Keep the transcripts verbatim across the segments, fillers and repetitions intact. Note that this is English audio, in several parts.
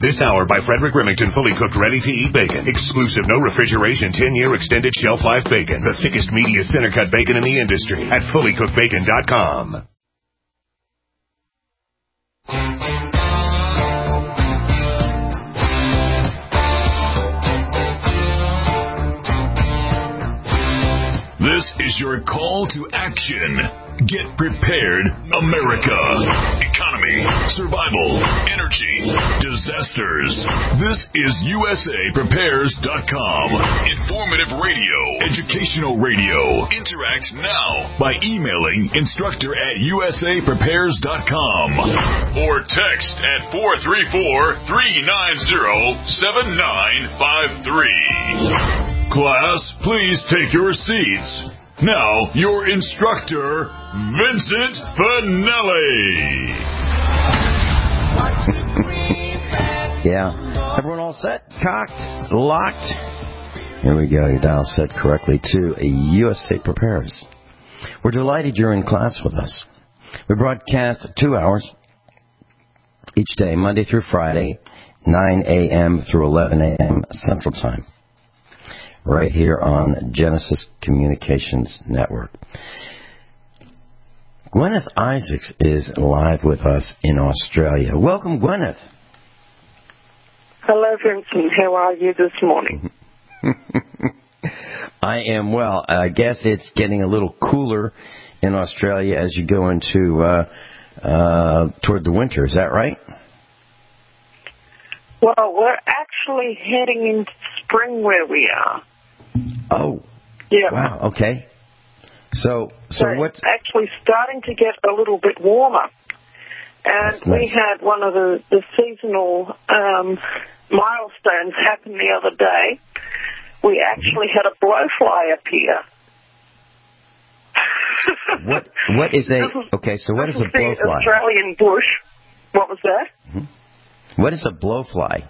This hour by Frederick Remington, fully cooked, ready-to-eat bacon. Exclusive, no refrigeration, ten-year extended shelf life bacon. The thickest, meatiest, center-cut bacon in the industry at fully cooked bacon dot com. This is your call to action. Get prepared, America. Economy, survival, energy, disasters. This is U S A Prepares dot com. Informative radio, educational radio. Interact now by emailing instructor at U S A Prepares dot com or text at four three four, three nine zero, seven nine five three. Class, please take your seats. Now, your instructor, Vincent Finelli. Yeah. Everyone all set? Cocked? Locked? Here we go. Your dial set correctly to a U S A Prepares. We're delighted you're in class with us. We broadcast two hours each day, Monday through Friday, nine a.m. through eleven a.m. Central Time, right here on Genesis Communications Network. Gwyneth Isaacs is live with us in Australia. Welcome, Gwyneth. Hello, Vincent. How are you this morning? I am well. I guess it's getting a little cooler in Australia as you go into uh, uh, toward the winter. Is that right? Well, we're actually heading into spring where we are. Oh. Yeah. Wow. Okay. So, so, so what's actually starting to get a little bit warmer, and nice. We had one of the, the seasonal um, milestones happen the other day. We actually had a blowfly appear. What? What is a? Is, okay, so what is a blowfly? The Australian bush. What was that? Mm-hmm. What is a blowfly?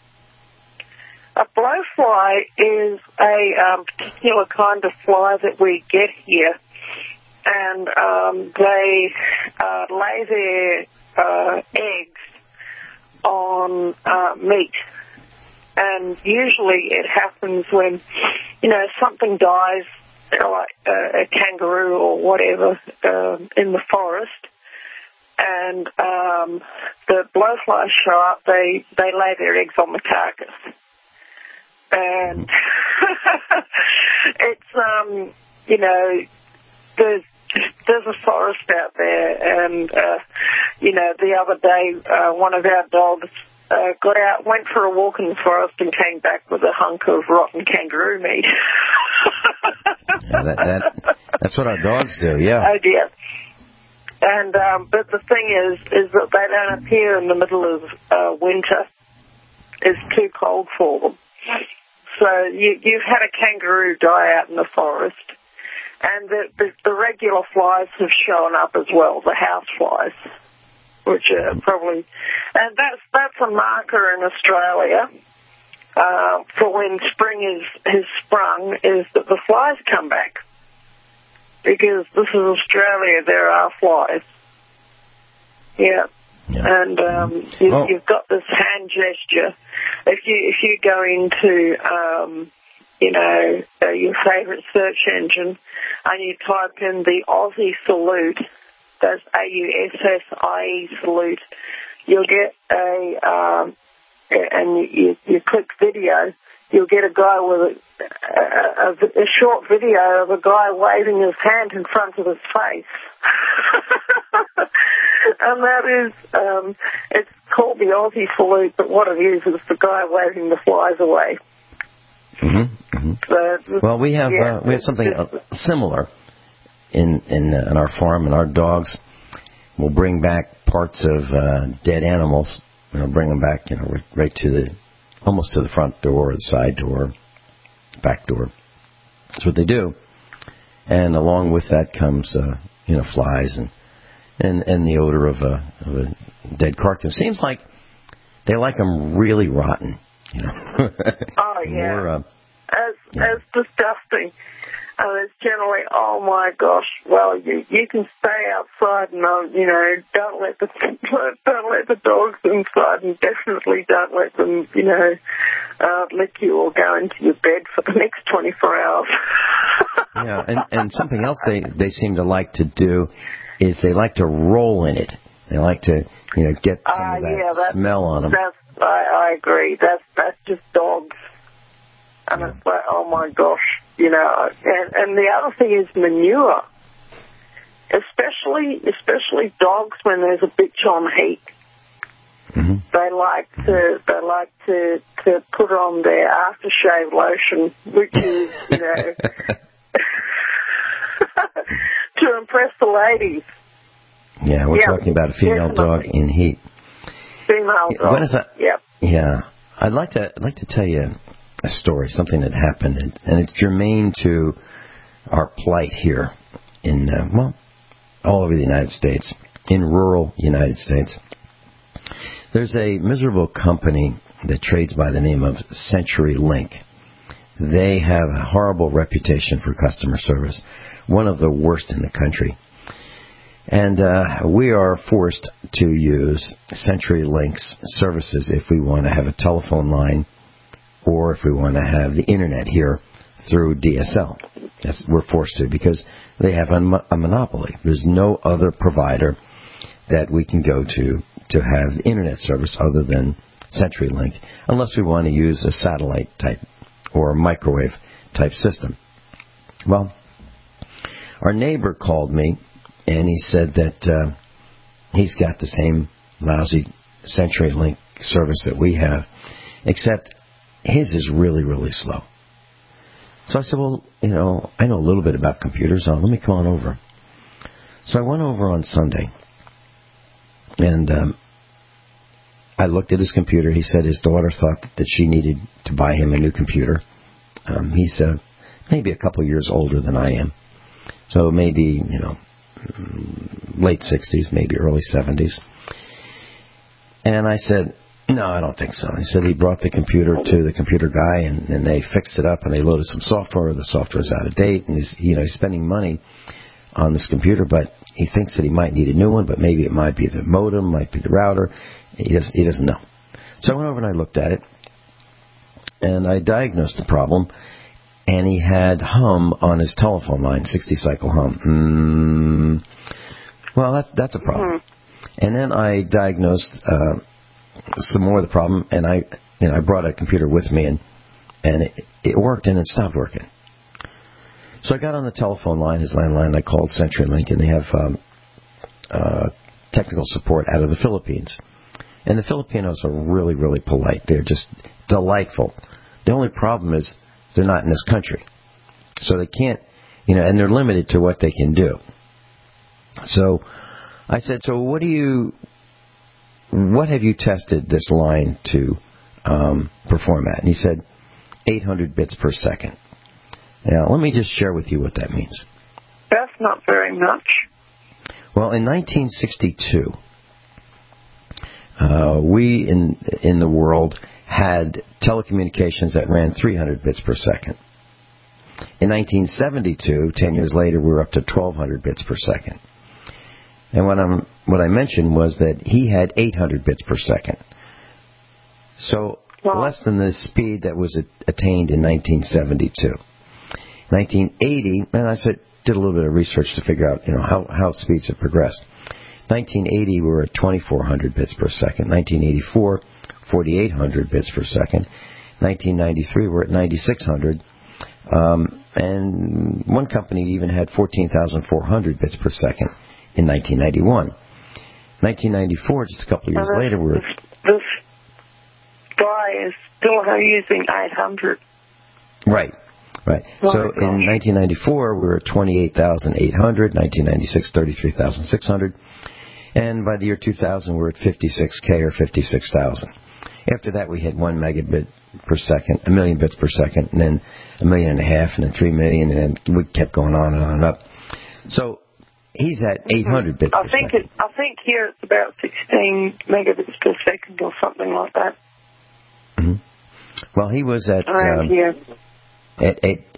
A blowfly is a um, particular kind of fly that we get here, and um, they uh, lay their uh, eggs on uh, meat. And usually it happens when, you know, something dies, like uh, a kangaroo or whatever, uh, in the forest, and um, the blowflies show up, they, they lay their eggs on the carcass. And it's, um, you know, there's, there's a forest out there, and, uh, you know, the other day, uh, one of our dogs uh, got out, went for a walk in the forest, and came back with a hunk of rotten kangaroo meat. yeah, that, that, that's what our dogs do, yeah. Oh, dear. And, um, but the thing is, is that they don't appear in the middle of uh, winter. It's too cold for them. So you, you've had a kangaroo die out in the forest, and the, the, the regular flies have shown up as well, the house flies, which are probably, and that's that's a marker in Australia uh, for when spring is has sprung, is that the flies come back, because this is Australia, there are flies. Yeah. Yeah. And um, you, oh. you've got this hand gesture. If you if you go into um, you know uh, your favourite search engine and you type in the Aussie salute, that's A U S S I E salute, you'll get a um, and you, you click video. You'll get a guy with a, a, a, a short video of a guy waving his hand in front of his face. And that is, um, it's called the Aussie salute, but what it is is the guy waving the flies away. Mm-hmm. Mm-hmm. So, well, we have yeah, uh, we have something uh, similar in in, uh, in our farm, and our dogs will bring back parts of uh, dead animals. You know, bring them back, you know, right, right to the almost to the front door, the side door, back door. That's what they do. And along with that comes, uh, you know, flies and, and and the odor of a, of a dead carcass. Seems like they like them really rotten, you know. Oh, yeah. More, uh, as, yeah. as disgusting. And it's generally, oh my gosh, well, you you can stay outside and, uh, you know, don't let the don't let the dogs inside, and definitely don't let them, you know, uh, lick you or go into your bed for the next twenty-four hours. Yeah, and, and something else they, they seem to like to do is they like to roll in it. They like to, you know, get some uh, of that yeah, smell on them. That's, I, I agree. That's, that's just dogs. And yeah. It's like, oh my gosh, you know. And, and the other thing is manure. Especially, especially dogs when there's a bitch on heat. Mm-hmm. They like to, they like to, to put on their aftershave lotion, which is, you know, to impress the ladies. Yeah, we're yep. talking about a female Definitely. dog in heat. Female dog. What is that? Yep. Yeah, I'd like to, I'd like to tell you a story, something that happened, and, and it's germane to our plight here in, uh, well, all over the United States, in rural United States. There's a miserable company that trades by the name of CenturyLink. They have a horrible reputation for customer service, one of the worst in the country. And uh, we are forced to use CenturyLink's services if we want to have a telephone line or if we want to have the Internet here through D S L. Yes, we're forced to because they have a, a monopoly. There's no other provider that we can go to to have the Internet service other than CenturyLink, unless we want to use a satellite type or a microwave type system. Well, our neighbor called me, and he said that uh, he's got the same lousy CenturyLink service that we have, except his is really, really slow. So I said, well, you know, I know a little bit about computers, so let me come on over. So I went over on Sunday, and um, I looked at his computer. He said his daughter thought that she needed to buy him a new computer. Um, he's uh, maybe a couple years older than I am. So maybe, you know, late sixties, maybe early seventies. And I said, no, I don't think so. He said he brought the computer to the computer guy, and, and they fixed it up, and they loaded some software. The software's out of date, and he's, you know, he's spending money on this computer, but he thinks that he might need a new one, but maybe it might be the modem, might be the router. He doesn't, he doesn't know. So I went over and I looked at it, and I diagnosed the problem, and he had hum on his telephone line, sixty-cycle hum. Mm, well, that's that's a problem. Mm-hmm. And then I diagnosed uh, some more of the problem, and I, you know, I brought a computer with me, and and it, it worked, and it stopped working. So I got on the telephone line, his landline. I called CenturyLink, and they have um, uh, technical support out of the Philippines. And the Filipinos are really, really polite. They're just delightful. The only problem is they're not in this country. So they can't, you know, and they're limited to what they can do. So I said, so what do you, what have you tested this line to um, perform at? And he said, eight hundred bits per second. Now, let me just share with you what that means. That's not very much. Well, in nineteen sixty-two, uh, we in in the world had telecommunications that ran three hundred bits per second. In nineteen seventy-two, ten years later, we were up to twelve hundred bits per second. And what, I'm, what I mentioned was that he had eight hundred bits per second. So wow. Less than the speed that was attained in nineteen seventy-two. nineteen eighty, and I said, did a little bit of research to figure out, you know, how, how speeds have progressed. nineteen eighty, we were at twenty-four hundred bits per second. nineteen eighty-four, forty-eight hundred bits per second. nineteen ninety-three, we're at ninety-six hundred. Um, and one company even had fourteen thousand four hundred bits per second in nineteen ninety-one. nineteen ninety-four, just a couple of years well, later, we're... This, this guy is still using eight hundred. Right. Right. Oh so in nineteen ninety-four, we were at twenty-eight thousand eight hundred. nineteen ninety-six, thirty-three thousand six hundred. And by the year two thousand, we're at fifty-six K or fifty-six thousand. After that, we hit one megabit per second, a million bits per second, and then a million and a half, and then three million, and then we kept going on and on and up. So he's at eight hundred bits I per think second. It, I think here it's about sixteen megabits per second or something like that. Mm-hmm. Well, he was at... Around um, here. At, at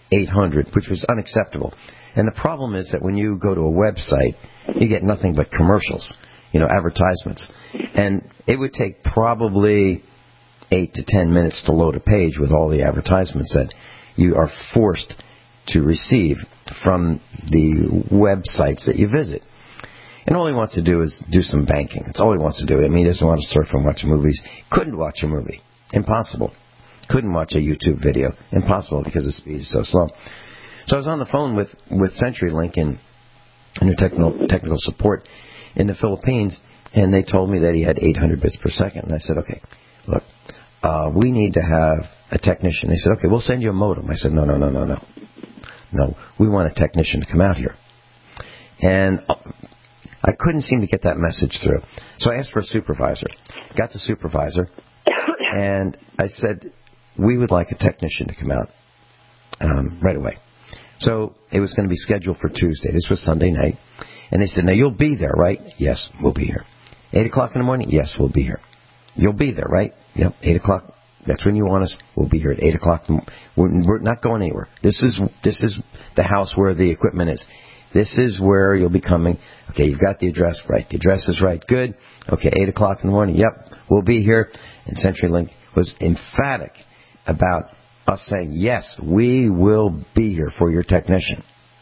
eight hundred, which was unacceptable. And the problem is that when you go to a website, you get nothing but commercials, you know, advertisements. And it would take probably eight to ten minutes to load a page with all the advertisements that you are forced to receive from the websites that you visit. And all he wants to do is do some banking. That's all he wants to do. I mean, he doesn't want to surf and watch movies. Couldn't watch a movie. Impossible. Couldn't watch a YouTube video. Impossible because the speed is so slow. So I was on the phone with, with CenturyLink and, and their technical, technical support in the Philippines, and they told me that he had eight hundred bits per second. And I said, okay, look, uh, we need to have a technician. They said, okay, we'll send you a modem. I said, no, no, no, no, no. No, we want a technician to come out here. And I couldn't seem to get that message through. So I asked for a supervisor. Got the supervisor, and I said, we would like a technician to come out um, right away. So it was going to be scheduled for Tuesday. This was Sunday night. And they said, now you'll be there, right? Yes, we'll be here. eight o'clock in the morning? Yes, we'll be here. You'll be there, right? Yep, eight o'clock. That's when you want us. We'll be here at eight o'clock. We're, we're not going anywhere. This is this is the house where the equipment is. This is where you'll be coming. Okay, you've got the address right. The address is right. Good. Okay, eight o'clock in the morning. Yep, we'll be here. And CenturyLink was emphatic about us saying, yes, we will be here for your technician.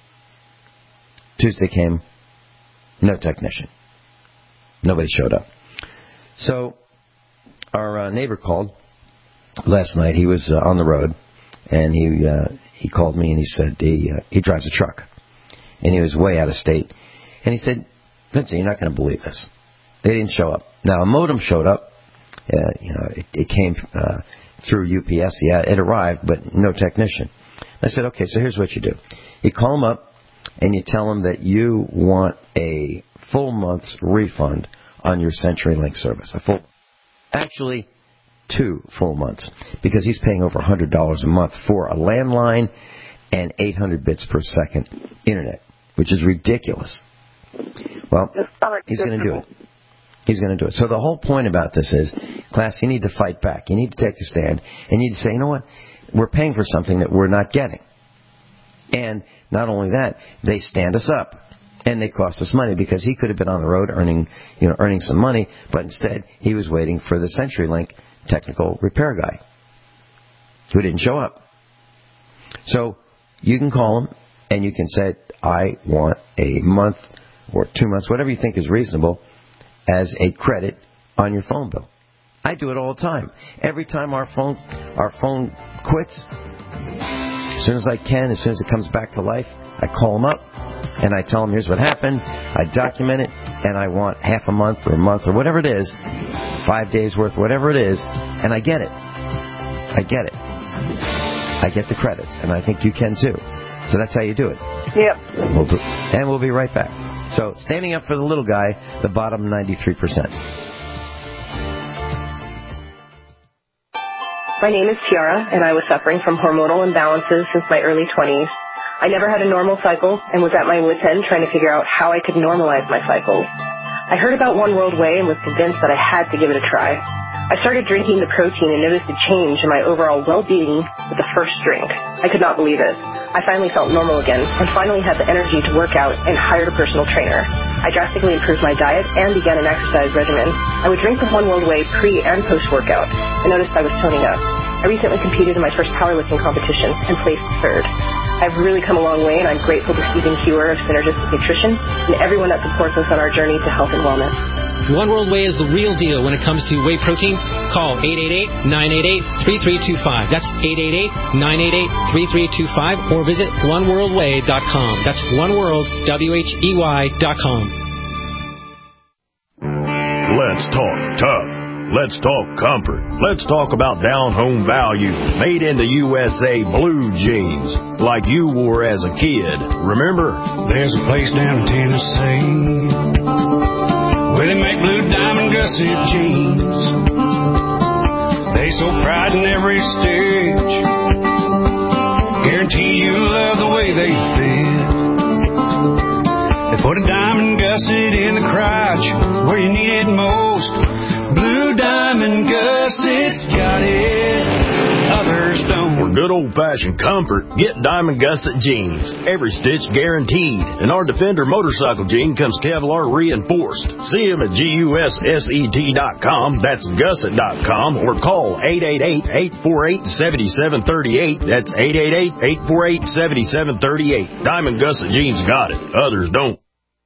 Tuesday came, no technician. Nobody showed up. So our uh, neighbor called last night. He was uh, on the road, and he uh, he called me and he said he uh, he drives a truck, and he was way out of state. And he said, Vincent, you're not going to believe this. They didn't show up. Now a modem showed up. Uh, you know, it, it came uh, through U P S. Yeah, it arrived, but no technician. I said, okay, so here's what you do. You call them up, and you tell them that you want a full month's refund on your CenturyLink service. A full, actually, two full months, because he's paying over one hundred dollars a month for a landline and eight hundred bits per second internet, which is ridiculous. Well, he's going to do it. He's going to do it. So the whole point about this is, class, you need to fight back. You need to take a stand, and you need to say, you know what, we're paying for something that we're not getting. And not only that, they stand us up, and they cost us money, because he could have been on the road earning, you know, earning some money, but instead he was waiting for the CenturyLink technical repair guy who didn't show up. So you can call him, and you can say, I want a month or two months, whatever you think is reasonable, as a credit on your phone bill. I do it all the time. Every time our phone our phone quits, as soon as I can, as soon as it comes back to life, I call them up, and I tell them, here's what happened, I document it, and I want half a month or a month or whatever it is, five days worth, whatever it is, and I get it. I get it. I get the credits, and I think you can too. So that's how you do it. Yep. And we'll, do, and we'll be right back. So, standing up for the little guy, the bottom ninety-three percent. My name is Tiara, and I was suffering from hormonal imbalances since my early twenties. I never had a normal cycle and was at my wit's end trying to figure out how I could normalize my cycles. I heard about One World Whey and was convinced that I had to give it a try. I started drinking the protein and noticed a change in my overall well-being with the first drink. I could not believe it. I finally felt normal again and finally had the energy to work out and hired a personal trainer. I drastically improved my diet and began an exercise regimen. I would drink the One World Whey pre- and post-workout. I noticed I was toning up. I recently competed in my first powerlifting competition and placed third. I've really come a long way, and I'm grateful to Stephen Hewer of Synergistic Nutrition and everyone that supports us on our journey to health and wellness. One World Whey is the real deal when it comes to whey protein. Call eight eight eight, nine eight eight, three three two five. That's eight eight eight, nine eight eight, three three two five. Or visit one world whey dot com. That's oneworld, W H E Y dot com. Let's talk tough. Let's talk comfort. Let's talk about down-home value. Made in the U S A blue jeans, like you wore as a kid. Remember? There's a place down in Tennessee where they make blue diamond gusset jeans. They so pride in every stitch. Guarantee you love the way they fit. They put a diamond gusset in the crotch where you need it most. Blue Diamond Gusset's got it. Other others don't. For good old-fashioned comfort, get Diamond Gusset jeans. Every stitch guaranteed. And our Defender motorcycle jean comes Kevlar reinforced. See them at G U S S E T dot com. That's gusset dot com. Or call eight eight eight, eight four eight, seven seven three eight. That's eight eight eight, eight four eight, seven seven three eight. Diamond Gusset jeans got it. Others don't.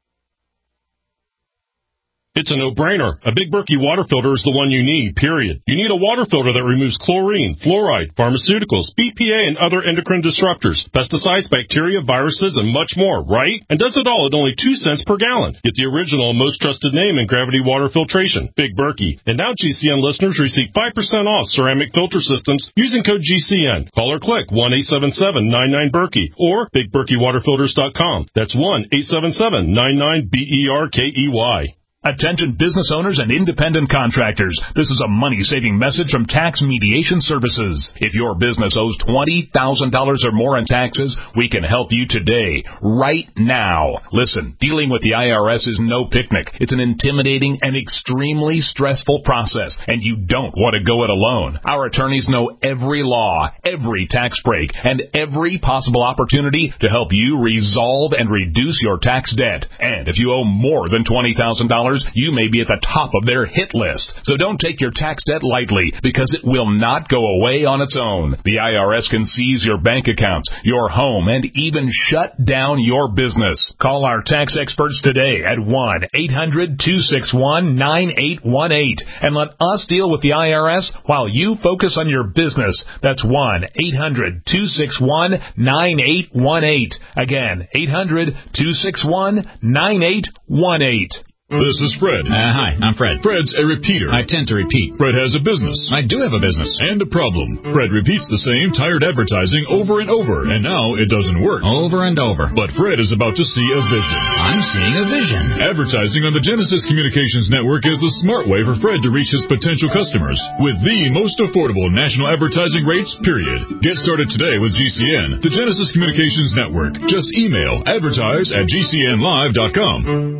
It's a no-brainer. A Big Berkey water filter is the one you need, period. You need a water filter that removes chlorine, fluoride, pharmaceuticals, B P A, and other endocrine disruptors, pesticides, bacteria, viruses, and much more, right? And does it all at only two cents per gallon. Get the original and most trusted name in gravity water filtration, Big Berkey. And now G C N listeners receive five percent off ceramic filter systems using code G C N. Call or click one eight seven seven, nine nine, Berkey or big berkey water filters dot com. That's one eight seven seven, nine nine, B E R K E Y. Attention business owners and independent contractors. This is a money-saving message from Tax Mediation Services. If your business owes twenty thousand dollars or more in taxes, we can help you today, right now. Listen, dealing with the I R S is no picnic. It's an intimidating and extremely stressful process, and you don't want to go it alone. Our attorneys know every law, every tax break, and every possible opportunity to help you resolve and reduce your tax debt. And if you owe more than twenty thousand dollars, you may be at the top of their hit list. So don't take your tax debt lightly, because it will not go away on its own. The I R S can seize your bank accounts, your home, and even shut down your business. Call our tax experts today at one eight hundred, two six one, nine eight one eight and let us deal with the I R S while you focus on your business. That's one eight hundred, two six one, nine eight one eight. Again, eight hundred, two six one, nine eight one eight. This is Fred. Uh, hi, I'm Fred. Fred's a repeater. I tend to repeat. Fred has a business. I do have a business. And a problem. Fred repeats the same tired advertising over and over, and now it doesn't work. Over and over. But Fred is about to see a vision. I'm seeing a vision. Advertising on the Genesis Communications Network is the smart way for Fred to reach his potential customers with the most affordable national advertising rates, period. Get started today with G C N, the Genesis Communications Network. Just email advertise at G C N live dot com.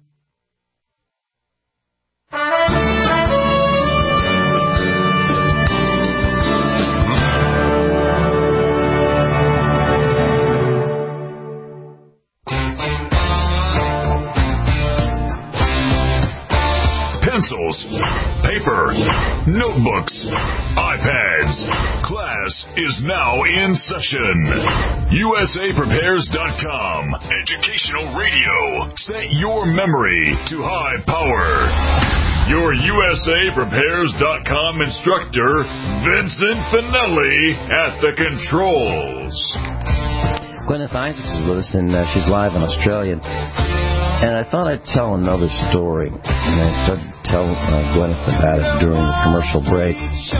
Pencils, paper, notebooks, iPads. Class is now in session. U S A Prepares dot com. Educational radio. Set your memory to high power. Your U S A Prepares dot com instructor, Vincent Finelli, at the controls. Gwyneth Isaacs is with us, and uh, she's live in Australia. And I thought I'd tell another story. And I started to tell uh, Gwyneth about it during the commercial break.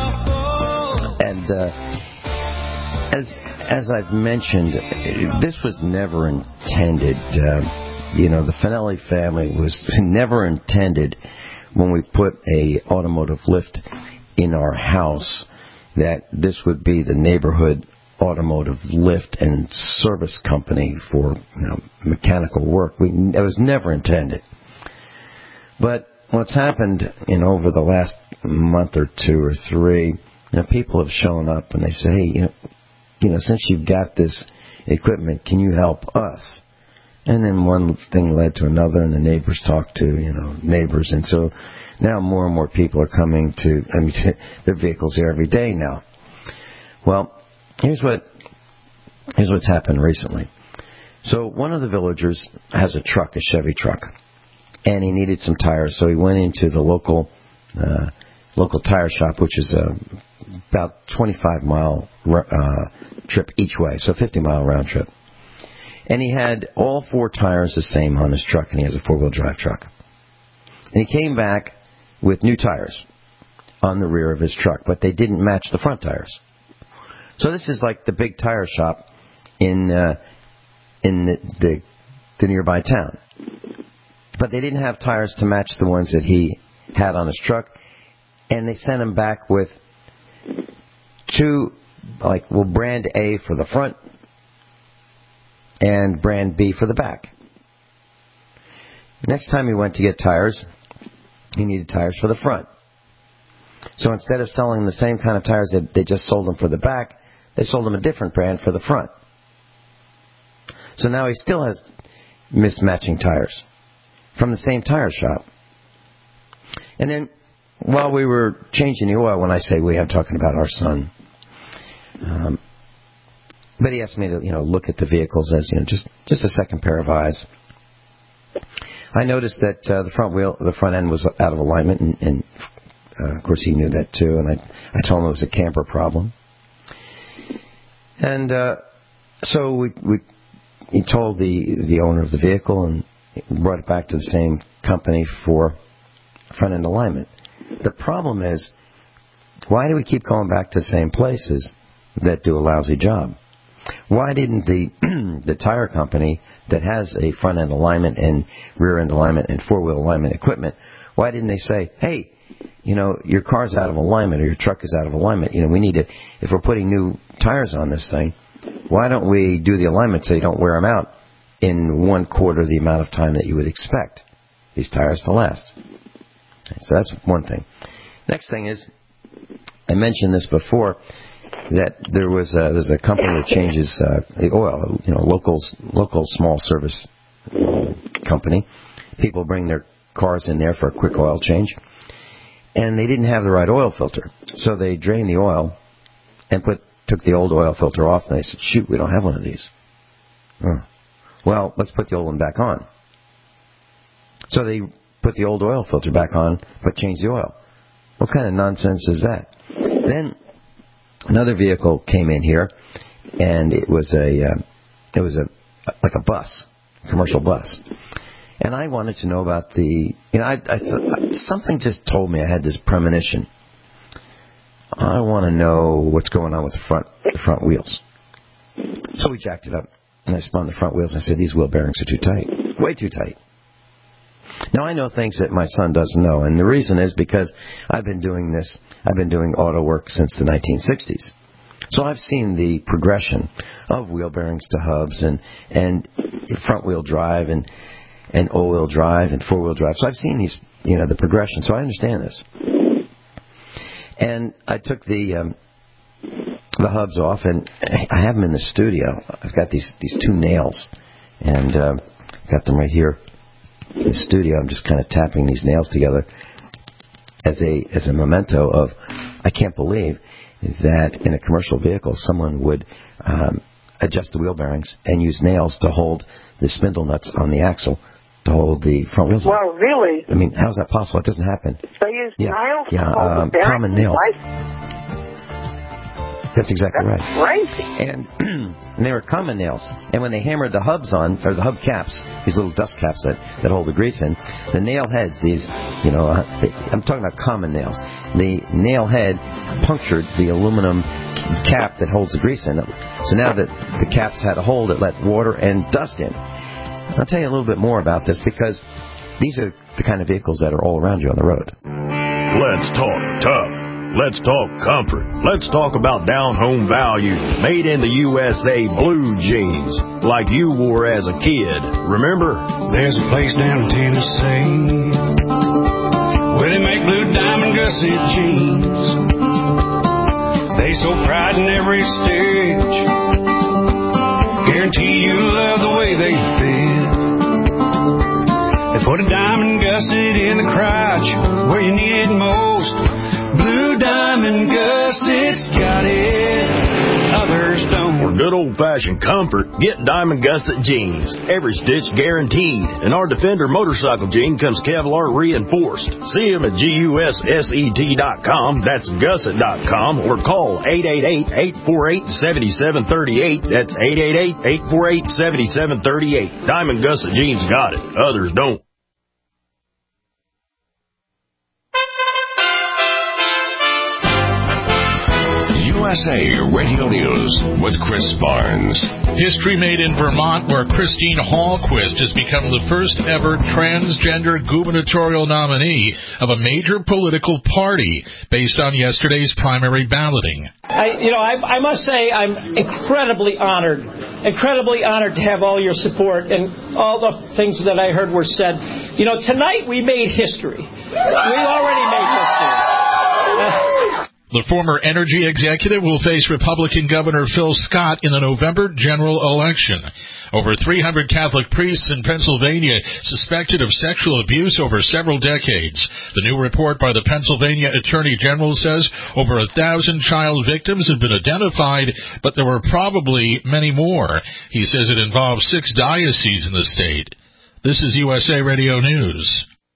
And uh, as as I've mentioned, this was never intended. Uh, you know, the Finelli family was never intended when we put a automotive lift in our house that this would be the neighborhood automotive lift and service company for, you know, mechanical work. We, it was never intended. But what's happened in over the last month or two or three, you know, people have shown up and they say, hey, you know, you know, since you've got this equipment, can you help us? And then one thing led to another, and the neighbors talked to, you know, neighbors. And so now more and more people are coming to, I mean, their vehicles here every day now. Well, Here's what here's what's happened recently. So one of the villagers has a truck, a Chevy truck, and he needed some tires. So he went into the local uh, local tire shop, which is a about twenty-five mile uh, trip each way, so fifty mile round trip. And he had all four tires the same on his truck, and he has a four wheel drive truck. And he came back with new tires on the rear of his truck, but they didn't match the front tires. So this is like the big tire shop in uh, in the, the the nearby town. But they didn't have tires to match the ones that he had on his truck, and they sent him back with two, like, well, brand A for the front and brand B for the back. Next time he went to get tires, he needed tires for the front. So instead of selling the same kind of tires that they just sold them for the back, they sold him a different brand for the front. So now he still has mismatching tires from the same tire shop. And then while we were changing the oil, when I say we, I'm talking about our son. Um, but he asked me to, you know, look at the vehicles as, you know, just, just a second pair of eyes. I noticed that uh, the front wheel, the front end was out of alignment, and, and uh, of course he knew that too. And I, I told him it was a camper problem. And uh, so we, we, he told the the owner of the vehicle and brought it back to the same company for front end alignment. The problem is, why do we keep going back to the same places that do a lousy job? Why didn't the the tire company that has a front end alignment and rear end alignment and four wheel alignment equipment, why didn't they say, hey, you know, your car's out of alignment or your truck is out of alignment. You know, we need to, if we're putting new tires on this thing, why don't we do the alignment so you don't wear them out in one quarter the amount of time that you would expect these tires to last? So that's one thing. Next thing is, I mentioned this before, that there was a, there's a company that changes uh, the oil, you know, local, local small service company. People bring their cars in there for a quick oil change. And they didn't have the right oil filter. So they drained the oil and put took the old oil filter off. And they said, shoot, we don't have one of these. Oh. Well, let's put the old one back on. So they put the old oil filter back on, but changed the oil. What kind of nonsense is that? Then another vehicle came in here, and it was a uh, it was a like a bus, commercial bus. And I wanted to know about the, you know, I, I thought, something just told me I had this premonition. I want to know what's going on with the front, the front wheels. So we jacked it up, and I spun the front wheels, and I said, these wheel bearings are too tight, way too tight. Now I know things that my son doesn't know, and the reason is because I've been doing this, I've been doing auto work since the nineteen sixties. So I've seen the progression of wheel bearings to hubs and, and front wheel drive and and all-wheel drive and four-wheel drive. So I've seen these, you know, the progression. So I understand this. And I took the um, the hubs off, and I have them in the studio. I've got these these two nails, and uh, got them right here in the studio. I'm just kind of tapping these nails together as a as a memento of, I can't believe that in a commercial vehicle someone would um, adjust the wheel bearings and use nails to hold the spindle nuts on the axle to hold the front wheels. Well, on. Really? I mean, how is that possible? It doesn't happen. They use yeah. nails? Yeah, to hold um, the common nails. Right? That's exactly That's right. Crazy. And, and they were common nails. And when they hammered the hubs on, or the hub caps, these little dust caps that, that hold the grease in, the nail heads, these, you know, uh, they, I'm talking about common nails. The nail head punctured the aluminum cap that holds the grease in it. So now that the caps had a hole that let water and dust in. I'll tell you a little bit more about this because these are the kind of vehicles that are all around you on the road. Let's talk tough. Let's talk comfort. Let's talk about down-home value. Made in the U S A blue jeans, like you wore as a kid. Remember? There's a place down in Tennessee where they make blue diamond gusset jeans. They so pride in every stitch. Guarantee you love the way they fit. They put a diamond gusset in the crotch where you need it most. Blue Diamond Gusset's got it, others don't. For good old-fashioned comfort, get Diamond Gusset jeans. Every stitch guaranteed. And our Defender motorcycle jean comes Kevlar reinforced. See them at G U S S E T dot com, that's gusset dot com, or call eight eight eight, eight four eight, seven seven three eight. That's eight eight eight, eight four eight, seven seven three eight. Diamond Gusset jeans got it, others don't. U S A Radio News with Chris Barnes. History made in Vermont, where Christine Hallquist has become the first ever transgender gubernatorial nominee of a major political party based on yesterday's primary balloting. I, you know, I, I must say I'm incredibly honored, incredibly honored to have all your support and all the things that I heard were said. You know, tonight we made history. We already made history. The former energy executive will face Republican Governor Phil Scott in the November general election. Over three hundred Catholic priests in Pennsylvania suspected of sexual abuse over several decades. The new report by the Pennsylvania Attorney General says over a thousand child victims have been identified, but there were probably many more. He says it involves six dioceses in the state. This is U S A Radio News.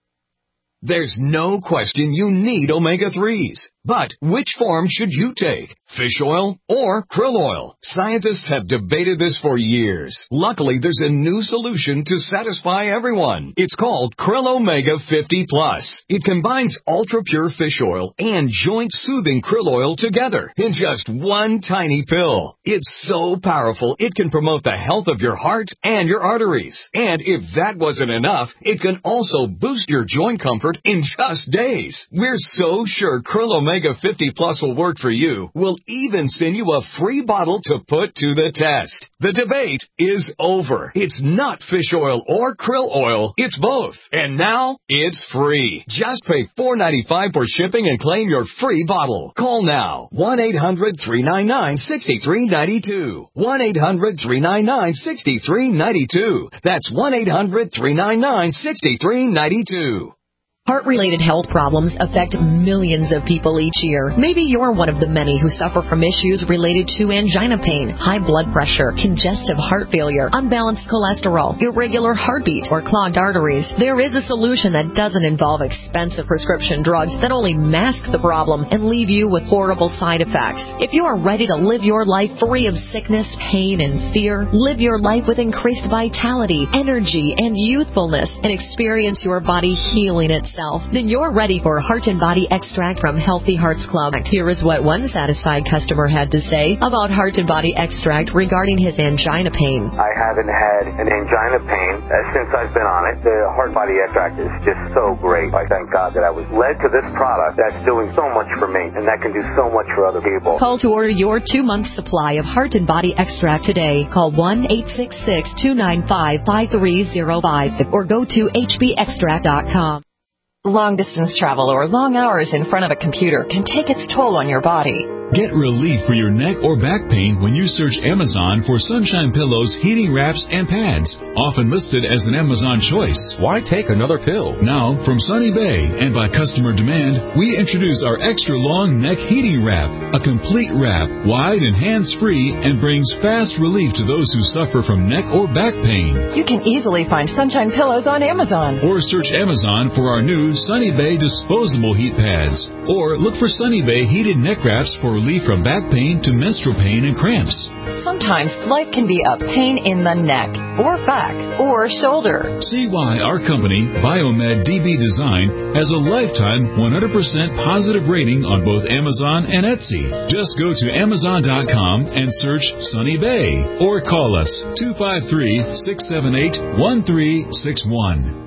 There's no question you need omega threes. But which form should you take? Fish oil or krill oil? Scientists have debated this for years. Luckily, there's a new solution to satisfy everyone. It's called Krill Omega fifty plus. It combines ultra-pure fish oil and joint-soothing krill oil together in just one tiny pill. It's so powerful, it can promote the health of your heart and your arteries. And if that wasn't enough, it can also boost your joint comfort in just days. We're so sure Krill Omega fifty plus will work for you. We'll even send you a free bottle to put to the test. The debate is over. It's not fish oil or krill oil. It's both. And now it's free. Just pay four dollars and ninety-five cents for shipping and claim your free bottle. Call now. one eight hundred three nine nine six three nine two. one eight hundred three nine nine six three nine two. That's one eight hundred three nine nine six three nine two. Heart-related health problems affect millions of people each year. Maybe you're one of the many who suffer from issues related to angina pain, high blood pressure, congestive heart failure, unbalanced cholesterol, irregular heartbeat, or clogged arteries. There is a solution that doesn't involve expensive prescription drugs that only mask the problem and leave you with horrible side effects. If you are ready to live your life free of sickness, pain, and fear, live your life with increased vitality, energy, and youthfulness, and experience your body healing itself, then you're ready for Heart and Body Extract from Healthy Hearts Club. Here is what one satisfied customer had to say about Heart and Body Extract regarding his angina pain. I haven't had an angina pain uh, since I've been on it. The Heart Body Extract is just so great. I thank God that I was led to this product that's doing so much for me, and that can do so much for other people. Call to order your two-month supply of Heart and Body Extract today. Call one eight six six, two nine five, five three zero five or go to h b extract dot com. Long-distance travel or long hours in front of a computer can take its toll on your body. Get relief for your neck or back pain when you search Amazon for Sunshine Pillows, heating wraps, and pads, often listed as an Amazon choice. Why take another pill? Now, from Sunny Bay and by customer demand, we introduce our extra long neck heating wrap, a complete wrap, wide and hands-free, and brings fast relief to those who suffer from neck or back pain. You can easily find Sunshine Pillows on Amazon. Or search Amazon for our new Sunny Bay disposable heat pads. Or look for Sunny Bay heated neck wraps for relief from back pain to menstrual pain and cramps. Sometimes life can be a pain in the neck, or back, or shoulder. See why our company, Biomed D B Design, has a lifetime one hundred percent positive rating on both Amazon and Etsy. Just go to amazon dot com and search Sunny Bay, or call us two five three, six seven eight, one three six one.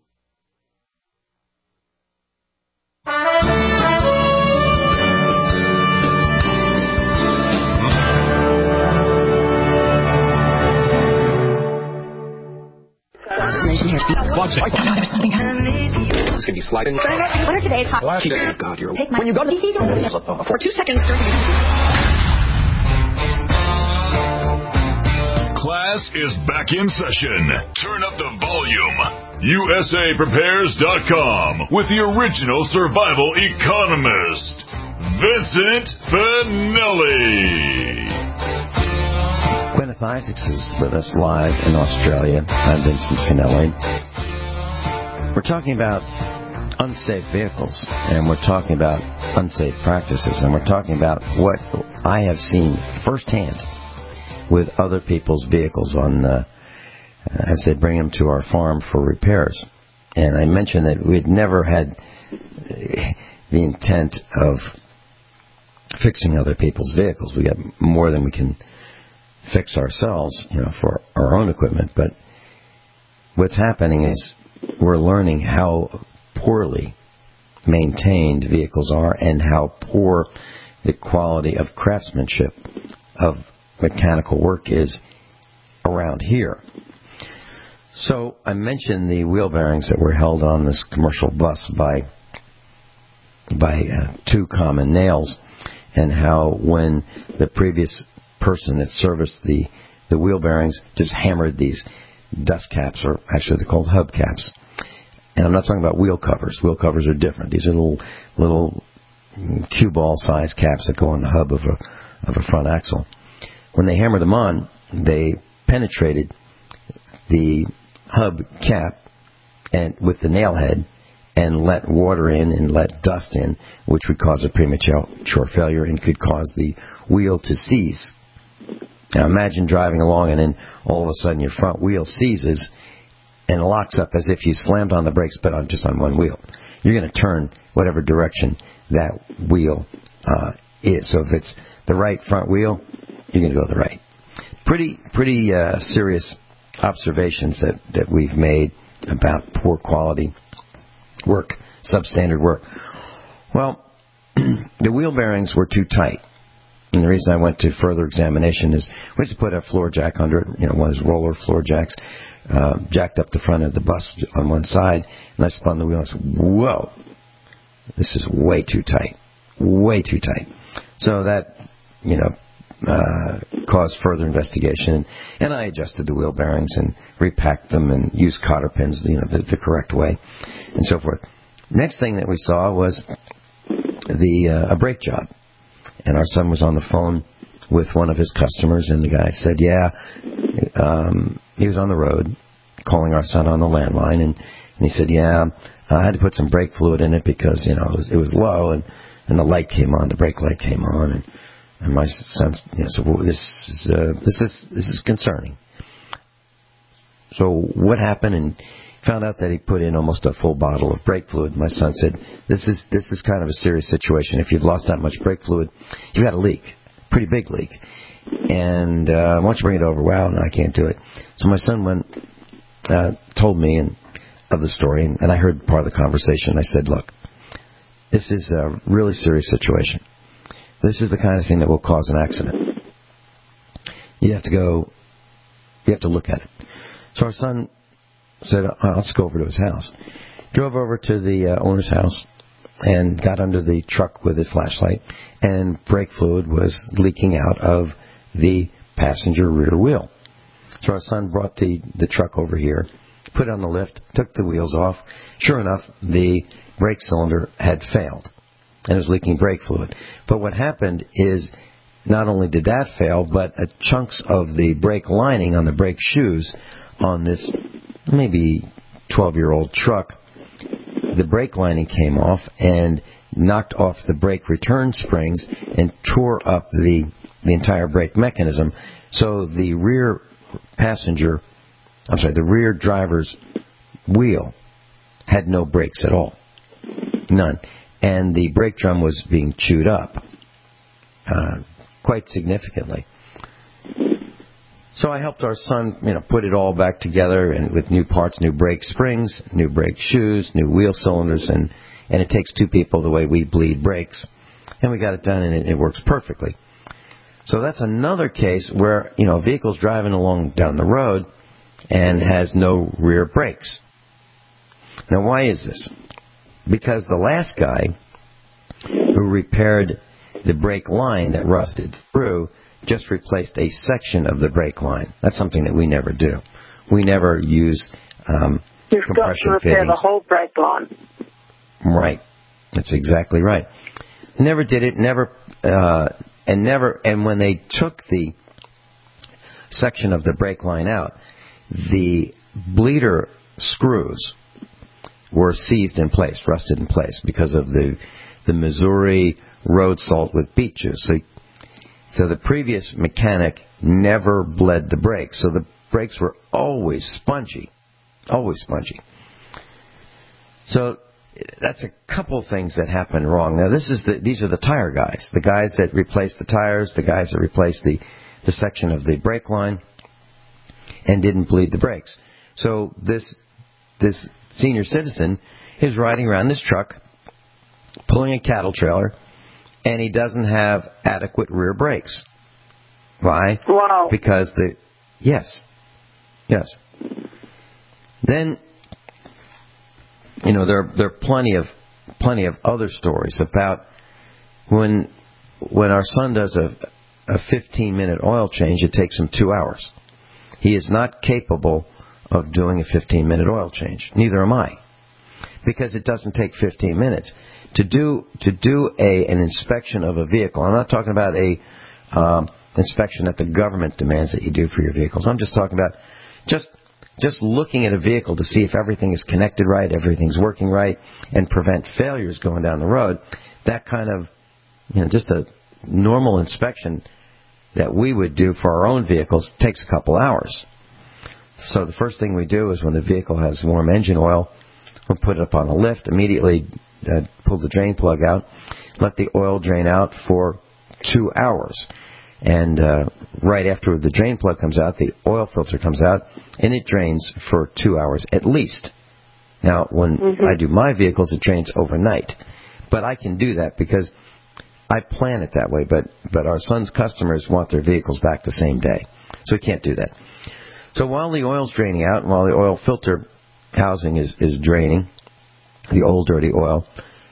It's going to be sliding. What are today's hot? God, you're Take my, when you go to the for two seconds. Class is back in session. Turn up the volume. U S A Prepares dot com with the original survival economist, Vincent Finelli. Gwyneth Isaacs is with us live in Australia. I'm Vincent Finelli. We're talking about unsafe vehicles, and we're talking about unsafe practices, and we're talking about what I have seen firsthand with other people's vehicles on uh, as they bring them to our farm for repairs. And I mentioned that we'd never had the intent of fixing other people's vehicles. We got more than we can fix ourselves, you know, for our own equipment. But what's happening is we're learning how poorly maintained vehicles are and how poor the quality of craftsmanship of mechanical work is around here. So I mentioned the wheel bearings that were held on this commercial bus by by uh, two common nails, and how when the previous person that serviced the, the wheel bearings just hammered these dust caps, or actually they're called hub caps. And I'm not talking about wheel covers. Wheel covers are different. These are little little cue ball size caps that go on the hub of a of a front axle. When they hammered them on, they penetrated the hub cap and with the nail head and let water in and let dust in, which would cause a premature failure and could cause the wheel to seize. Now imagine driving along and then all of a sudden your front wheel seizes and locks up as if you slammed on the brakes but on just on one wheel. You're going to turn whatever direction that wheel uh, is. So if it's the right front wheel, you're going to go the right. Pretty pretty uh, serious observations that, that we've made about poor quality work, substandard work. Well, the wheel bearings were too tight. And the reason I went to further examination is we just put a floor jack under it, you know, one of those roller floor jacks, uh, jacked up the front of the bus on one side, and I spun the wheel and I said, whoa, this is way too tight, way too tight. So that, you know, uh, caused further investigation, and I adjusted the wheel bearings and repacked them and used cotter pins, you know, the, the correct way, and so forth. Next thing that we saw was the uh, a brake job. And our son was on the phone with one of his customers, and the guy said, yeah, um, he was on the road calling our son on the landline, and, and he said, yeah, I had to put some brake fluid in it because, you know, it was, it was low, and, and the light came on, the brake light came on, and, and my son, you know, so this is, uh, this is, this is concerning. So what happened? And found out that he put in almost a full bottle of brake fluid. My son said, this is this is kind of a serious situation. If you've lost that much brake fluid, you've had a leak, pretty big leak. And uh, why don't you bring it over? Well, no, I can't do it. So my son went, uh, told me and, of the story, and, and I heard part of the conversation. I said, look, this is a really serious situation. This is the kind of thing that will cause an accident. You have to go, you have to look at it. So our son said, I'll just go over to his house. Drove over to the uh, owner's house and got under the truck with a flashlight, and brake fluid was leaking out of the passenger rear wheel. So our son brought the, the truck over here, put it on the lift, took the wheels off. Sure enough, the brake cylinder had failed and was leaking brake fluid. But what happened is not only did that fail, but uh, chunks of the brake lining on the brake shoes on this maybe twelve-year-old truck, the brake lining came off and knocked off the brake return springs and tore up the the entire brake mechanism. So the rear passenger, I'm sorry, the rear driver's wheel had no brakes at all. None. And the brake drum was being chewed up uh, quite significantly. So I helped our son, you know, put it all back together, and with new parts, new brake springs, new brake shoes, new wheel cylinders, and, and it takes two people the way we bleed brakes. And we got it done, and it, it works perfectly. So that's another case where, you know, a vehicle's driving along down the road and has no rear brakes. Now, why is this? Because the last guy who repaired the brake line that rusted through just replaced a section of the brake line. That's something that we never do. We never use um, You've compression got to repair fittings. the whole brake line. Right. That's exactly right. Never did it. Never uh, and never. And when they took the section of the brake line out, the bleeder screws were seized in place, rusted in place because of the the Missouri road salt with beet juice. So. So the previous mechanic never bled the brakes. So the brakes were always spongy. Always spongy. So that's a couple things that happened wrong. Now this is the, these are the tire guys. The guys that replaced the tires, the guys that replaced the, the section of the brake line and didn't bleed the brakes. So this this senior citizen is riding around this truck, pulling a cattle trailer, and he doesn't have adequate rear brakes. Why? Wow. Because the... Yes. Yes. Then, you know, there, there are plenty of plenty of other stories about when when our son does a, a fifteen-minute oil change, it takes him two hours. He is not capable of doing a fifteen-minute oil change. Neither am I, because it doesn't take fifteen minutes. To do to do a an inspection of a vehicle, I'm not talking about a um, inspection that the government demands that you do for your vehicles. I'm just talking about just just looking at a vehicle to see if everything is connected right, everything's working right, and prevent failures going down the road. That kind of, you know, just a normal inspection that we would do for our own vehicles takes a couple hours. So the first thing we do is when the vehicle has warm engine oil, we'll put it up on a lift, immediately uh, pull the drain plug out, let the oil drain out for two hours. And uh, right after the drain plug comes out, the oil filter comes out, and it drains for two hours at least. Now, when mm-hmm. I do my vehicles, it drains overnight. But I can do that because I plan it that way. But, but our son's customers want their vehicles back the same day. So we can't do that. So while the oil's draining out, and while the oil filter housing is, is draining, the old dirty oil,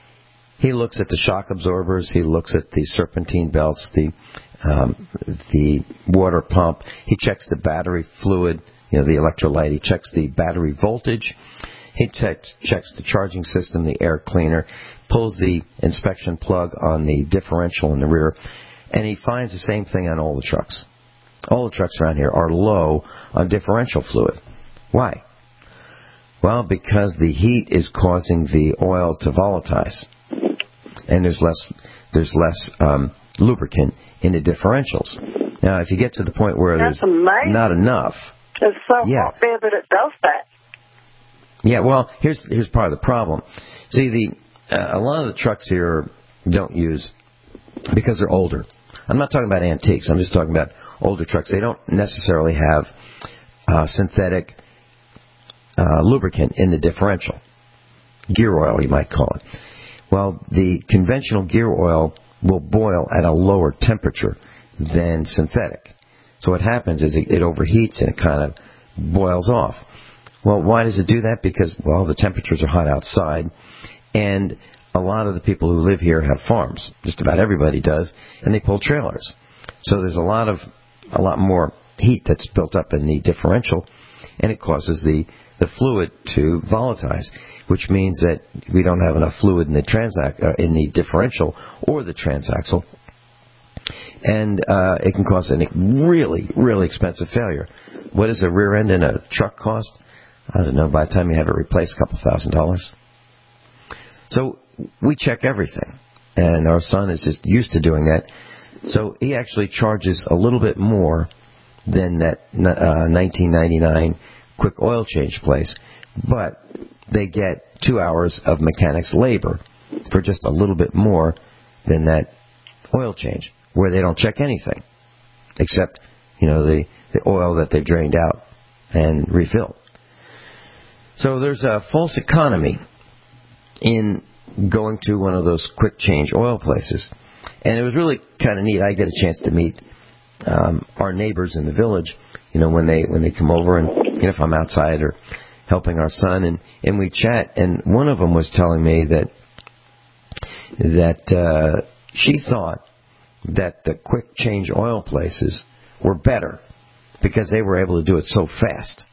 he looks at the shock absorbers, he looks at the serpentine belts, the um, the water pump, he checks the battery fluid, you know, the electrolyte, he checks the battery voltage, he checks, checks the charging system, the air cleaner, pulls the inspection plug on the differential in the rear, and he finds the same thing on all the trucks. All the trucks around here are low on differential fluid. Why? Well, because the heat is causing the oil to volatilize, and there's less there's less um, lubricant in the differentials. Now, if you get to the point where That's there's amazing. not enough, it's so yeah. hot there that it does that. Yeah, well, here's here's part of the problem. See, the uh, a lot of the trucks here don't use, because they're older. I'm not talking about antiques. I'm just talking about older trucks. They don't necessarily have uh, synthetic uh, lubricant in the differential. Gear oil, you might call it. Well, the conventional gear oil will boil at a lower temperature than synthetic. So what happens is it, it overheats and it kind of boils off. Well, why does it do that? Because, well, the temperatures are hot outside, and a lot of the people who live here have farms. Just about everybody does, and they pull trailers. So there's a lot of a lot more heat that's built up in the differential, and it causes the, the fluid to volatilize, which means that we don't have enough fluid in the transac uh, in the differential or the transaxle, and uh, it can cause a really, really expensive failure. What does a rear end in a truck cost? I don't know. By the time you have it replaced, a couple thousand dollars. So we check everything, and our son is just used to doing that. So he actually charges a little bit more than that uh, nineteen ninety-nine quick oil change place, but they get two hours of mechanics labor for just a little bit more than that oil change, where they don't check anything except, you know, the, the oil that they've drained out and refilled. So there's a false economy in going to one of those quick change oil places. And it was really kind of neat. I get a chance to meet um, our neighbors in the village, you know, when they when they come over, and you know, if I'm outside or helping our son, and, and we chat. And one of them was telling me that that uh, she thought that the quick change oil places were better because they were able to do it so fast.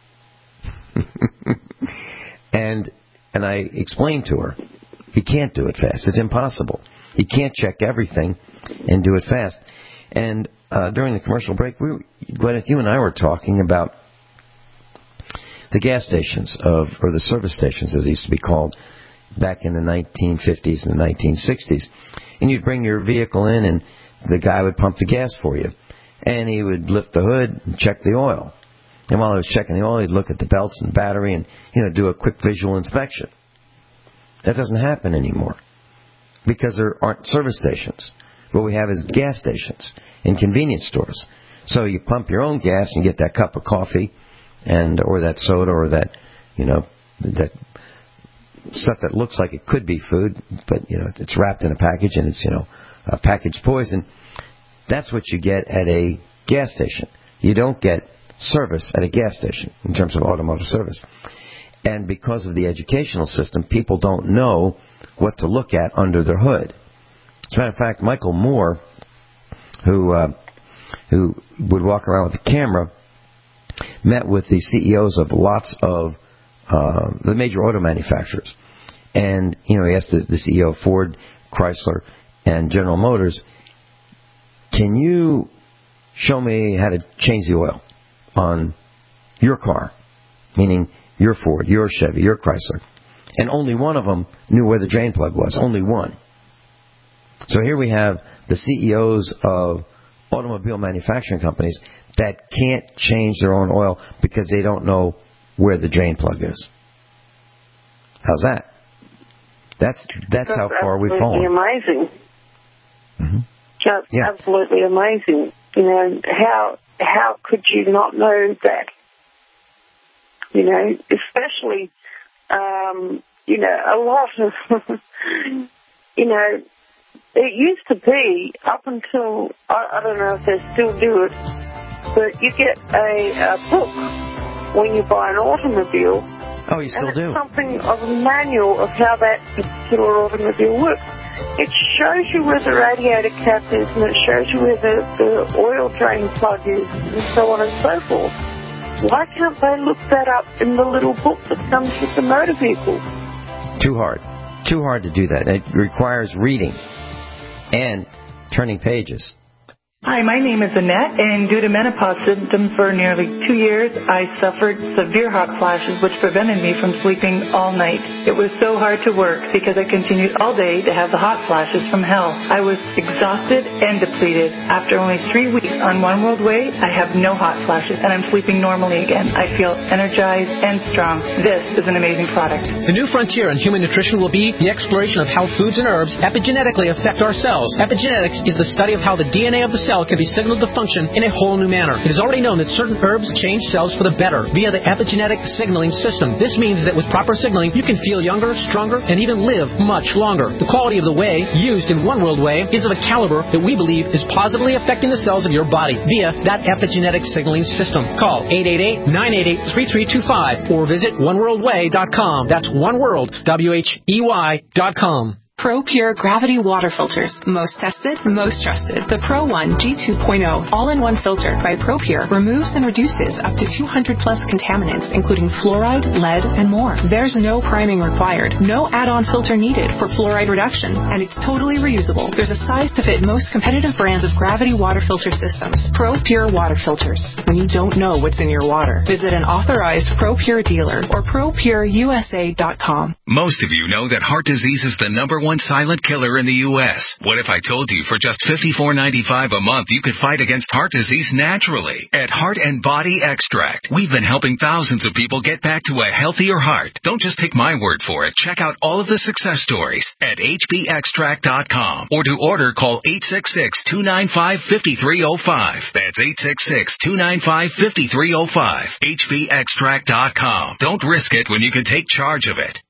and and I explained to her, you can't do it fast. It's impossible. You can't check everything and do it fast. And uh, during the commercial break, we, Gwyneth, you and I were talking about the gas stations of, or the service stations, as they used to be called, back in the nineteen fifties and the nineteen sixties. And you'd bring your vehicle in, and the guy would pump the gas for you. And he would lift the hood and check the oil. And while he was checking the oil, he'd look at the belts and the battery and, you know, do a quick visual inspection. That doesn't happen anymore because there aren't service stations. What we have is gas stations and convenience stores. So you pump your own gas and you get that cup of coffee and or that soda or that, you know, that stuff that looks like it could be food, but, you know, it's wrapped in a package and it's, you know, a packaged poison. That's what you get at a gas station. You don't get service at a gas station in terms of automotive service. And because of the educational system, people don't know what to look at under the hood. As a matter of fact, Michael Moore, who uh, who would walk around with a camera, met with the C E Os of lots of uh, the major auto manufacturers. And, you know, he asked the, the C E O of Ford, Chrysler, and General Motors, can you show me how to change the oil on your car? Meaning your Ford, your Chevy, your Chrysler. And only one of them knew where the drain plug was. Only one. So here we have the C E Os of automobile manufacturing companies that can't change their own oil because they don't know where the drain plug is. How's that? That's that's, that's how far we've fallen. Amazing. Mm-hmm. Just yeah. absolutely amazing. You know, how how could you not know that? You know, especially, um, you know, a lot of, you know, it used to be up until, I, I don't know if they still do it, but you get a, a book when you buy an automobile. Oh, you still and it's do? Something of a manual of how that particular automobile works. It shows you where the radiator cap is, and it shows you where the, the oil drain plug is, and so on and so forth. Why can't they look that up in the little book that comes with the motor vehicle? Too hard. Too hard to do that. It requires reading and turning pages. Hi, my name is Annette, and due to menopause symptoms for nearly two years, I suffered severe hot flashes which prevented me from sleeping all night. It was so hard to work because I continued all day to have the hot flashes from hell. I was exhausted and depleted. After only three weeks on One World Way, I have no hot flashes, and I'm sleeping normally again. I feel energized and strong. This is an amazing product. The new frontier in human nutrition will be the exploration of how foods and herbs epigenetically affect our cells. Epigenetics is the study of how the D N A of the cell can be signaled to function in a whole new manner. It is already known that certain herbs change cells for the better via the epigenetic signaling system. This means that with proper signaling, you can feel younger, stronger, and even live much longer. The quality of the whey used in One World Whey is of a caliber that we believe is positively affecting the cells of your body via that epigenetic signaling system. Call eight eight eight, nine eight eight, three three two five or visit one world way dot com. That's oneworld, W H E Y dot com. ProPure Gravity Water Filters. Most tested, most trusted. The Pro One G two point oh all-in-one filter by ProPure removes and reduces up to two hundred plus contaminants, including fluoride, lead, and more. There's no priming required, no add-on filter needed for fluoride reduction, and it's totally reusable. There's a size to fit most competitive brands of gravity water filter systems. ProPure Water Filters. When you don't know what's in your water, visit an authorized ProPure dealer or pro pure U S A dot com. Most of you know that heart disease is the number one silent killer in the U S What if I told you for just fifty-four ninety-five a month you could fight against heart disease naturally? At Heart and Body Extract, we've been helping thousands of people get back to a healthier heart. Don't just take my word for it. Check out all of the success stories at H B extract dot com, or to order, call eight six six, two nine five, five three zero five. That's eight six six, two nine five, five three zero five. H B extract dot com. Don't risk it when you can take charge of it.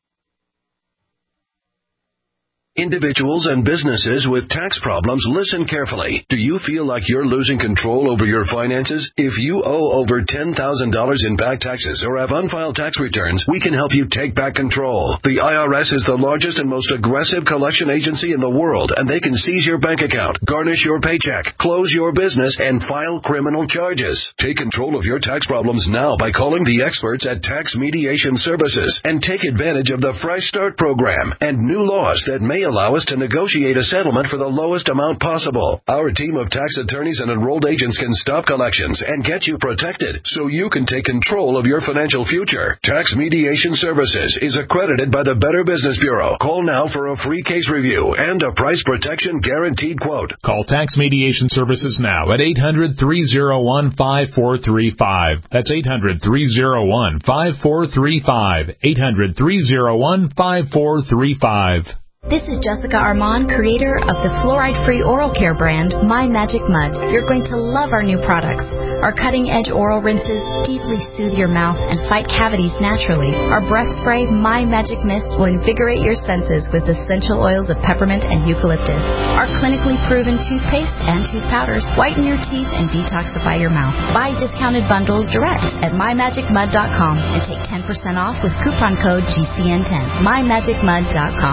Individuals and businesses with tax problems, listen carefully. Do you feel like you're losing control over your finances? If you owe over ten thousand dollars in back taxes or have unfiled tax returns, we can help you take back control. The I R S is the largest and most aggressive collection agency in the world, and they can seize your bank account, garnish your paycheck, close your business, and file criminal charges. Take control of your tax problems now by calling the experts at Tax Mediation Services and take advantage of the Fresh Start program and new laws that may allow us to negotiate a settlement for the lowest amount possible. Our team of tax attorneys and enrolled agents can stop collections and get you protected so you can take control of your financial future. Tax Mediation Services is accredited by the Better Business Bureau. Call now for a free case review and a price protection guaranteed quote. Call Tax Mediation Services now at eight hundred, three oh one, five four three five. That's eight hundred, three oh one, five four three five. eight hundred, three oh one, five four three five. This is Jessica Armand, creator of the fluoride-free oral care brand, My Magic Mud. You're going to love our new products. Our cutting-edge oral rinses deeply soothe your mouth and fight cavities naturally. Our breath spray, My Magic Mist, will invigorate your senses with essential oils of peppermint and eucalyptus. Our clinically proven toothpaste and tooth powders whiten your teeth and detoxify your mouth. Buy discounted bundles direct at my magic mud dot com and take ten percent off with coupon code G C N ten. my magic mud dot com.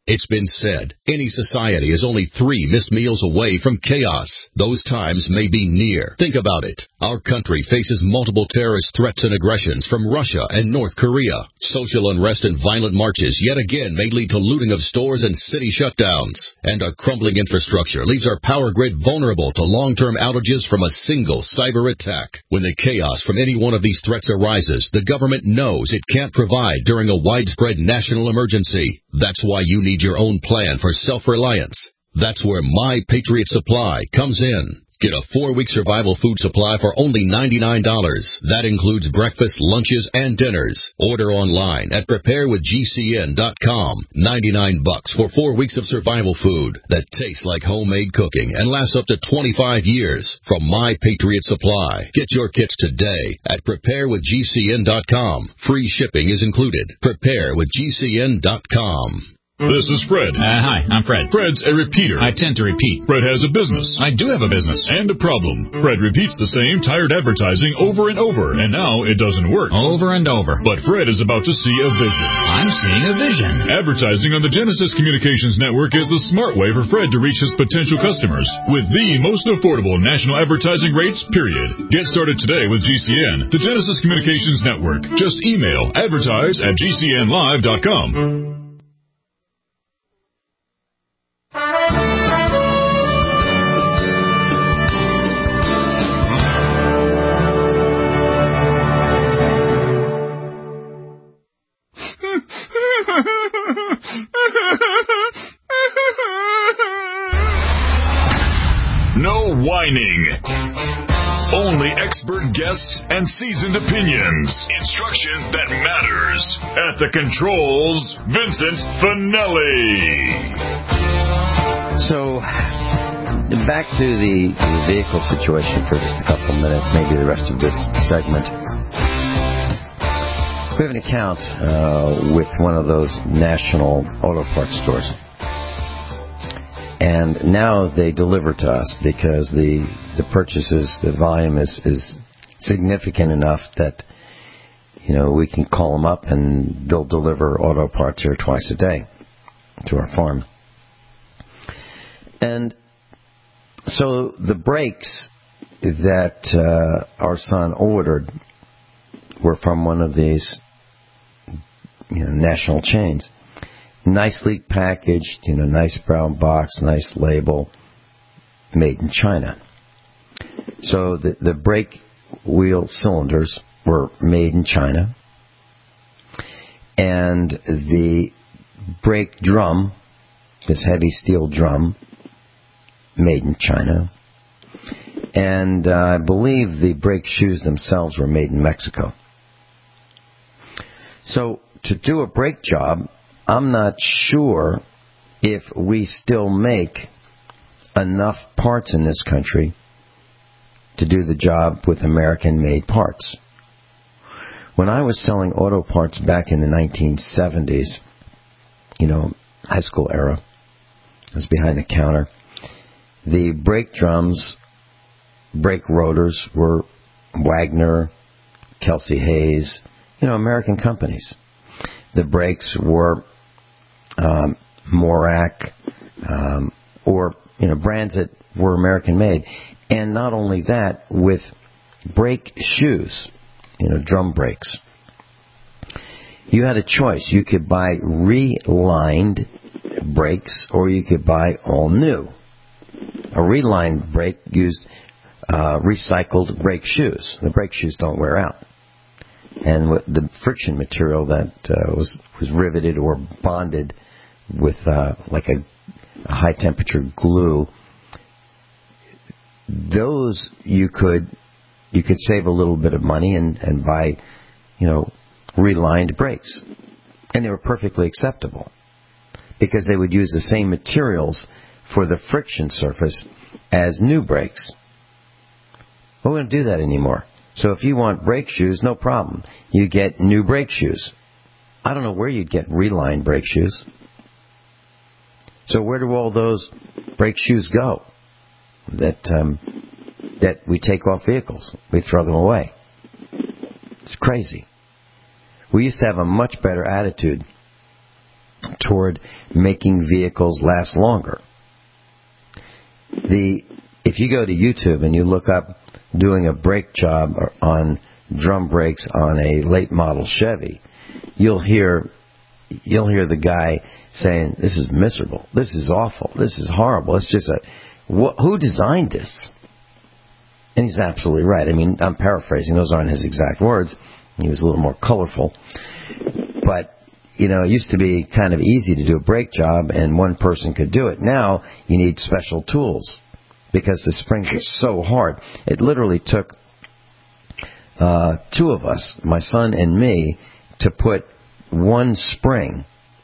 It's been said, any society is only three missed meals away from chaos. Those times may be near. Think about it. Our country faces multiple terrorist threats and aggressions from Russia and North Korea. Social unrest and violent marches yet again may lead to looting of stores and city shutdowns. And our crumbling infrastructure leaves our power grid vulnerable to long-term outages from a single cyber attack. When the chaos from any one of these threats arises, the government knows it can't provide during a widespread national emergency. That's why you need your own plan for self-reliance. That's where My Patriot Supply comes in. Get a four-week survival food supply for only ninety-nine dollars. That includes breakfast, lunches, and dinners. Order online at prepare with G C N dot com. ninety-nine bucks for four weeks of survival food that tastes like homemade cooking and lasts up to twenty-five years from My Patriot Supply. Get your kits today at prepare with G C N dot com. Free shipping is included. prepare with G C N dot com. This is Fred. Uh, hi, I'm Fred. Fred's a repeater. I tend to repeat. Fred has a business. I do have a business. And a problem. Fred repeats the same tired advertising over and over, and now it doesn't work. Over and over. But Fred is about to see a vision. I'm seeing a vision. Advertising on the Genesis Communications Network is the smart way for Fred to reach his potential customers with the most affordable national advertising rates, period. Get started today with G C N, the Genesis Communications Network. Just email advertise at G C N live dot com. No whining. Only expert guests and seasoned opinions. Instruction that matters. At the controls, Vincent Finelli. So, back to the, the vehicle situation for just a couple of minutes, maybe the rest of this segment. We have an account uh, with one of those national auto parts stores. And now they deliver to us because the the purchases, the volume is, is significant enough that, you know, we can call them up and they'll deliver auto parts here twice a day to our farm. And so the brakes that uh, our son ordered were from one of these, you know, national chains. Nicely packaged, you know, nice brown box, nice label, made in China. So the, the brake wheel cylinders were made in China. And the brake drum, this heavy steel drum, made in China. And uh, I believe the brake shoes themselves were made in Mexico. So to do a brake job, I'm not sure if we still make enough parts in this country to do the job with American-made parts. When I was selling auto parts back in the nineteen seventies, you know, high school era, I was behind the counter, the brake drums, brake rotors were Wagner, Kelsey Hayes, you know, American companies. The brakes were Um, Morak, um, or, you know, brands that were American-made. And not only that, with brake shoes, you know, drum brakes, you had a choice. You could buy relined brakes, or you could buy all new. A relined brake used uh, recycled brake shoes. The brake shoes don't wear out. And with the friction material that uh, was, was riveted or bonded with uh, like a, a high temperature glue, those you could you could save a little bit of money and, and buy, you know, relined brakes. And they were perfectly acceptable because they would use the same materials for the friction surface as new brakes. But we don't do that anymore. So if you want brake shoes, no problem. You get new brake shoes. I don't know where you'd get relined brake shoes. So where do all those brake shoes go that um, that we take off vehicles? We throw them away. It's crazy. We used to have a much better attitude toward making vehicles last longer. The if you go to YouTube and you look up doing a brake job on drum brakes on a late model Chevy, you'll hear you'll hear the guy saying, "This is miserable. This is awful. This is horrible. It's just a wh- who designed this?" And he's absolutely right. I mean, I'm paraphrasing. Those aren't his exact words. He was a little more colorful. But, you know, it used to be kind of easy to do a brake job, and one person could do it. Now you need special tools because the springs are so hard. It literally took uh, two of us, my son and me, to put one spring,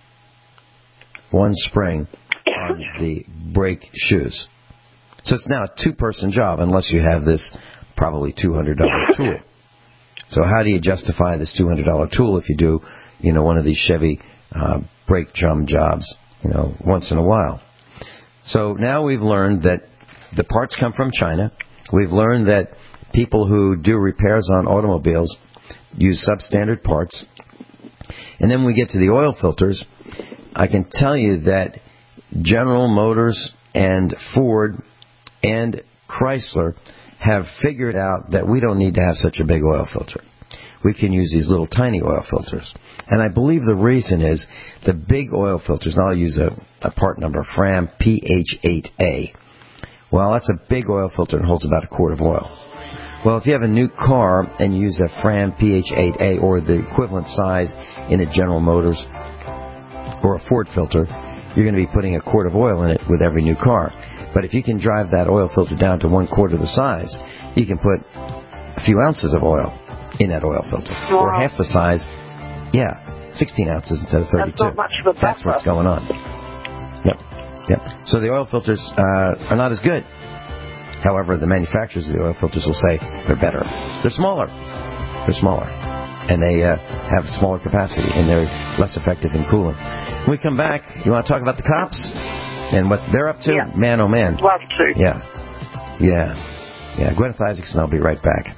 one spring on the brake shoes. So it's now a two-person job unless you have this probably two hundred dollars tool. So how do you justify this two hundred dollars tool if you do, you know, one of these Chevy uh, brake drum jobs, you know, once in a while? So now we've learned that the parts come from China. We've learned that people who do repairs on automobiles use substandard parts. And then we get to the oil filters. I can tell you that General Motors and Ford and Chrysler have figured out that we don't need to have such a big oil filter. We can use these little tiny oil filters. And I believe the reason is the big oil filters, and I'll use a, a part number, Fram P H eight A. Well, that's a big oil filter and holds about a quart of oil. Well, if you have a new car and you use a Fram P H eight A or the equivalent size in a General Motors or a Ford filter, you're going to be putting a quart of oil in it with every new car. But if you can drive that oil filter down to one quarter the size, you can put a few ounces of oil in that oil filter. Wow. Or half the size, yeah, sixteen ounces instead of thirty-two. That's not much of a buffer. That's what's going on. Yep, yep. So the oil filters uh, are not as good. However, the manufacturers of the oil filters will say they're better. They're smaller. They're smaller. And they uh, have smaller capacity, and they're less effective in cooling. When we come back, you want to talk about the cops? And what they're up to? Yeah. Man, oh man. Love to. Yeah. Yeah. Yeah. Gwyneth Isaacson, I'll be right back.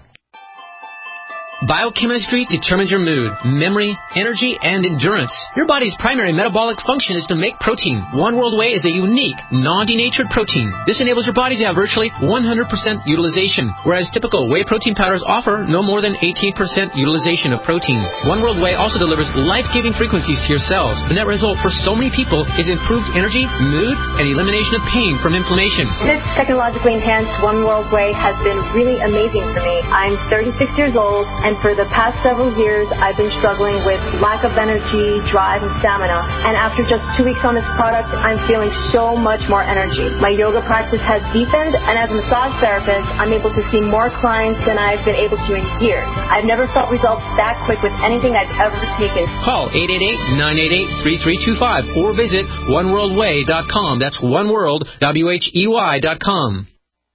Biochemistry determines your mood, memory, energy, and endurance. Your body's primary metabolic function is to make protein. One World Whey is a unique, non-denatured protein. This enables your body to have virtually one hundred percent utilization, whereas typical whey protein powders offer no more than eighteen percent utilization of protein. One World Whey also delivers life-giving frequencies to your cells. The net result for so many people is improved energy, mood, and elimination of pain from inflammation. This technologically enhanced One World Whey has been really amazing for me. I'm thirty-six years old, and for the past several years, I've been struggling with lack of energy, drive, and stamina. And after just two weeks on this product, I'm feeling so much more energy. My yoga practice has deepened, and as a massage therapist, I'm able to see more clients than I've been able to in years. I've never felt results that quick with anything I've ever taken. Call eight eight eight, nine eight eight, three three two five or visit one world way dot com. That's oneworld, W H E Y dot com.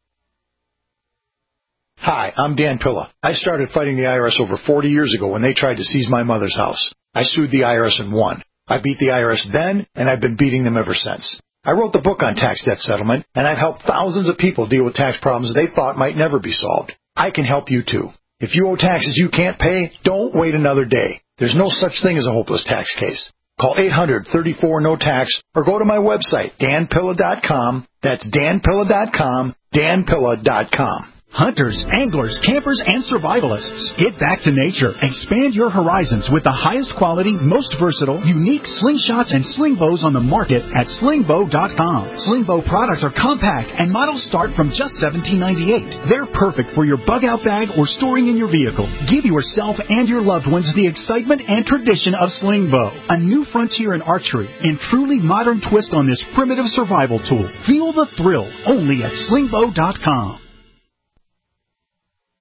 Hi, I'm Dan Pilla. I started fighting the I R S over forty years ago when they tried to seize my mother's house. I sued the I R S and won. I beat the I R S then, and I've been beating them ever since. I wrote the book on tax debt settlement, and I've helped thousands of people deal with tax problems they thought might never be solved. I can help you too. If you owe taxes you can't pay, don't wait another day. There's no such thing as a hopeless tax case. Call eight hundred, thirty-four, no tax or go to my website, dan pilla dot com. That's dan pilla dot com, dan pilla dot com. Hunters, anglers, campers, and survivalists. Get back to nature. Expand your horizons with the highest quality, most versatile, unique slingshots and sling bows on the market at sling bow dot com. Sling bow products are compact and models start from just seventeen ninety-eight. They're perfect for your bug out bag or storing in your vehicle. Give yourself and your loved ones the excitement and tradition of sling bow. A new frontier in archery and truly modern twist on this primitive survival tool. Feel the thrill only at sling bow dot com.